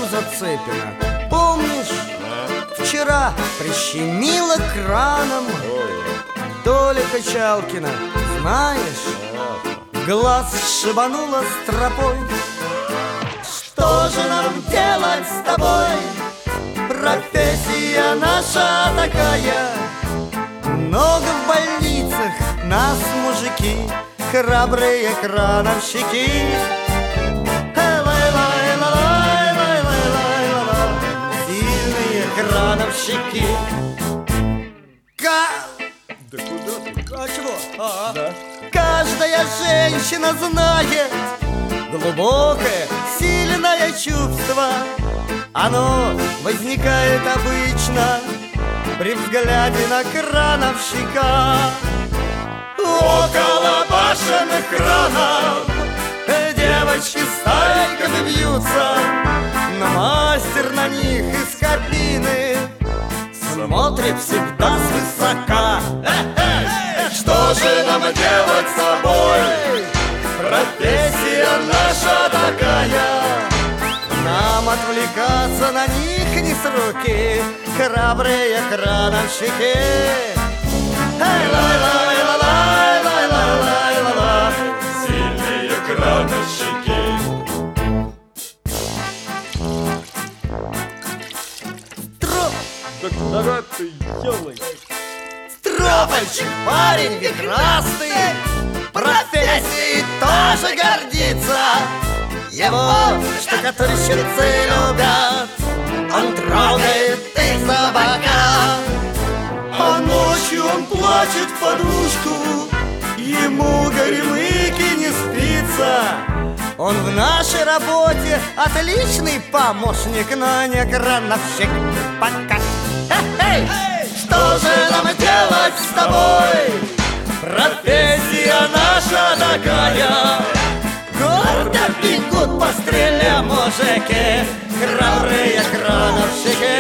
у Зацепина. Помнишь, вчера прищемило краном Толя Качалкина, знаешь? Глаз шибануло стропой. Что же нам делать с тобой? Профессия наша такая. Много в больницах нас мужики, храбрые крановщики. Сильные крановщики. Да куда ты? А чего? Да. Каждая женщина знает глубокое, сильное чувство. Оно возникает обычно при взгляде на крановщика. Около башенных кранов девочки стайками бьются, но мастер на них из кабины смотрит всегда свысока. Что же нам делать с тобой? Профессия наша такая. Нам отвлекаться на них не с руки, храбрые крановщики. Сильные крановщики. Так куда ты, ёлой? Стропольщик, парень вихрастый, профессией тоже гордится. Его штукатурщицы любят, он трогает их за бока. А ночью он плачет в подушку, ему горемыки не спится. Он в нашей работе отличный помощник, но не крановщик пока. Что же нам делать с тобой? Профессия наша такая. Гордо бегут по стреле мужики, храбрые крановщики.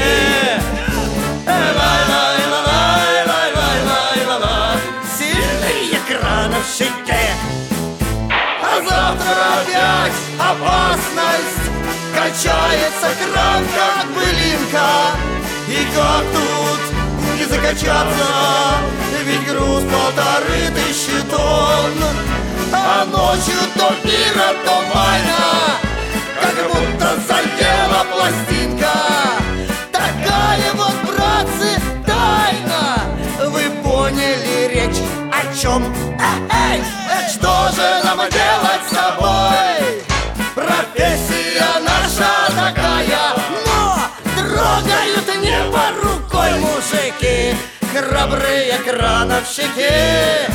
Сильные крановщики. А завтра опять опасность. Качается кран, как былинка. И как тут не закачаться? Ведь груз 1500 тонн. А ночью то мира, то майна, как будто задела пластинка. Такая вот, братцы, тайна. Вы поняли речь о чем? Что же нам делать с тобой? Профессия наша такая. Но трогают небо рукой мужики, храбрые крановщики.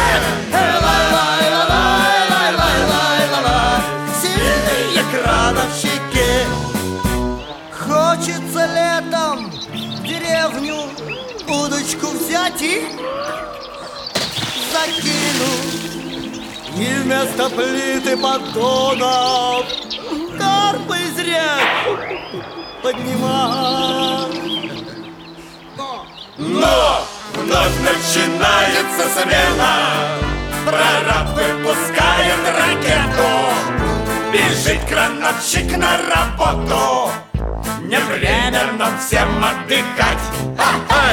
Сильные крановщики. Хочется летом в деревню удочку взять и закинуть. И вместо плиты поддонов карпы из рек поднимать. Но вновь начинается смена. Прораб выпускает ракету. Бежит крановщик на работу. Не время нам всем отдыхать.